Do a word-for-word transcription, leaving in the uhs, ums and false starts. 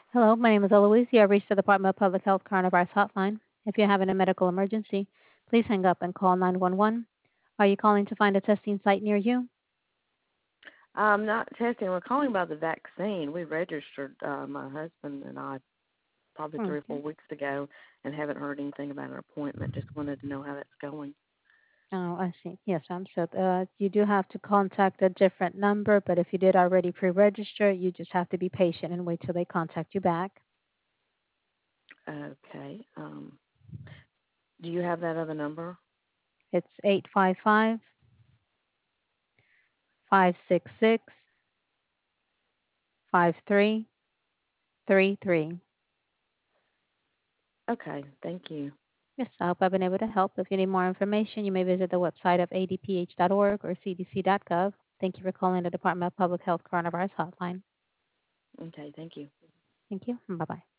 Hello, my name is Eloise. You have reached the Department of Public Health Coronavirus Hotline. If you're having a medical emergency, please hang up and call nine one one. Are you calling to find a testing site near you? Um, not testing. We're calling about the vaccine. We registered uh, my husband and I probably three or four Okay. weeks ago and haven't heard anything about an appointment. Just wanted to know how that's going. Oh, I see. Yes, I'm so uh, you do have to contact a different number, but if you did already pre-register, you just have to be patient and wait till they contact you back. Okay. Um, do you have that other number? It's eight five five, five six six, five three three three. Okay. Thank you. Yes, I hope I've been able to help. If you need more information, you may visit the website of a d p h dot org or c d c dot gov. Thank you for calling the Department of Public Health Coronavirus Hotline. Okay. Thank you. Thank you. Bye bye.